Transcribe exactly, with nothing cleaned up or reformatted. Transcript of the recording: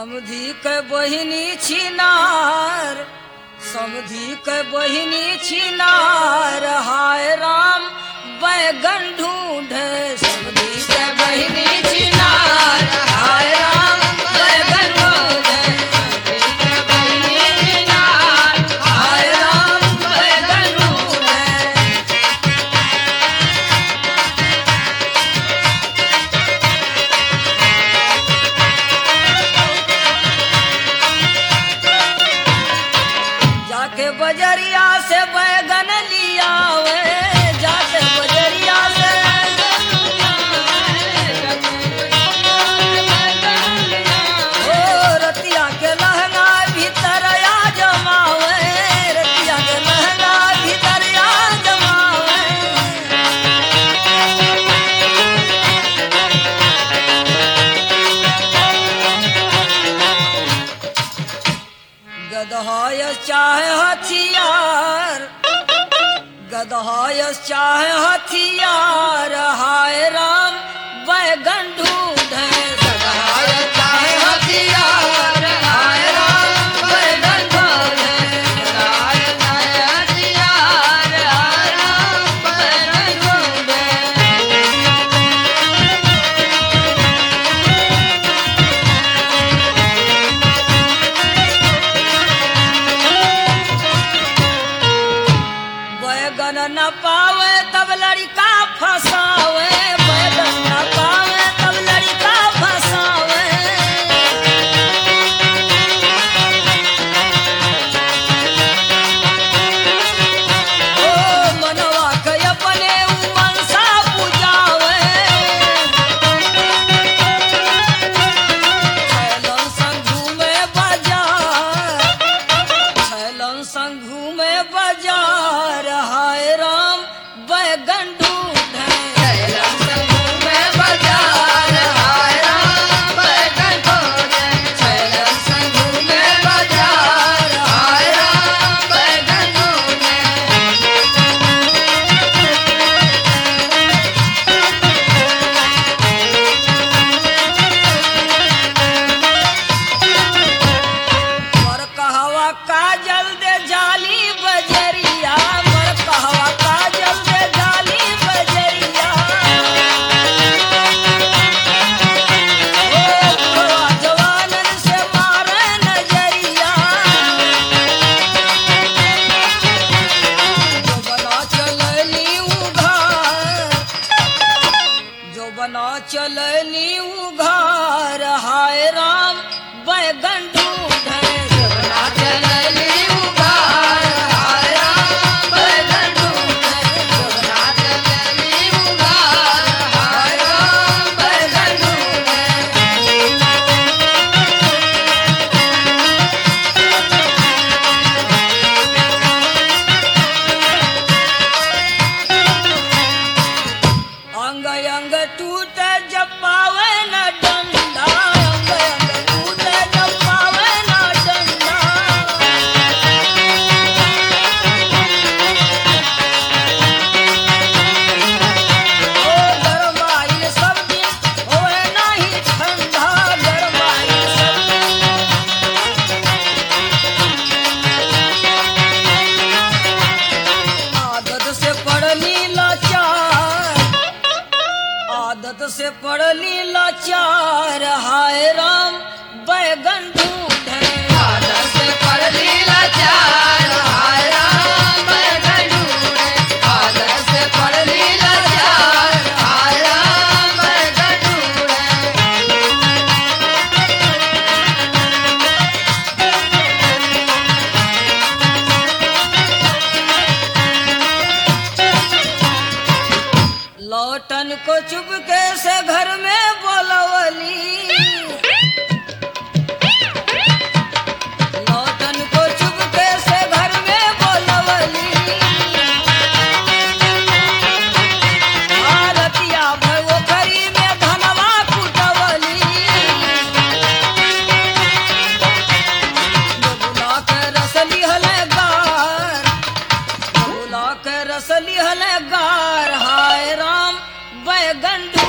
समधी के बहिनी छिनार, समधी के बहिनी छिनार, हाय राम बैगन ढूंढे। समधी के बहिनी छिनार, हाय राम बैगन ढूंढे। समधी के बहिनी छिनार, हाय राम बैगन ढूंढे। जाके बजरिया से बैगन लिया वे, जाके बजरिया से ओ रतिया के लहंगा भीतर आ जमावे, रतिया के लहंगा भीतर आ जमावे। गदहाय चाहे हथियार, गदहाय चाहे हथियार, हाय राम बैगन ढूंढे। गदहाय चाहे हथियार, हाय राम बैगन ढूंढे। गदहाय चाहे हथियार, हाय राम बैगन ढूंढे। बैगन न पावे तब लड़का फसावे, बैगन न पावे तब लड़का फसावे। ओ मनवा के अपने उ मनसा पुजावे। छैलन संग घूमे बाजार, छैलन संग घूमे बाजार, हाय राम बैगन ढूंढे। छैलन संग घूमे बाजार, हाय राम बैगन ढूंढे। छैलन संग घूमे बाजार, हाय राम बैगन ढूंढे। मर कहवा काजल दे जाली बजरिया, मर कहवा काजल दे जाली बजरिया। ओ बुढ़वा जवानन से मारे नजरिया। जो बना चलनी उघार, जो बना चलनी उघार, हाय राम बैगन ढूंढे। जो बना चलनी उघार, हाय राम बैगन ढूंढे। जो बना चलनी उघार, हाय राम बैगन ढूंढे। अंग अंग टूटे जब पावे न डंडा, अंग अंग टूटे जब पावे न डंडा। ओ गरमाइल सब दिन होए नहीं ठंडा, गरमाइल सब दिन। आदत से पड़नी लाचार, आदत से पड़ली लाचार, हाय राम बैगन ढूंढे। आदत से पड़ली लाचार, हाय राम बैगन ढूंढे। आदत से पड़ली लाचार, हाय राम बैगन ढूंढे। लौटन को चुपके से घर में बोलवली, लौटन को चुपके से घर में बोलवली। आरतिया भगो खरी में धनवा कुटवली। बुला के रसली हले गार, बुला के रसली हले गार, हाय राम बैगन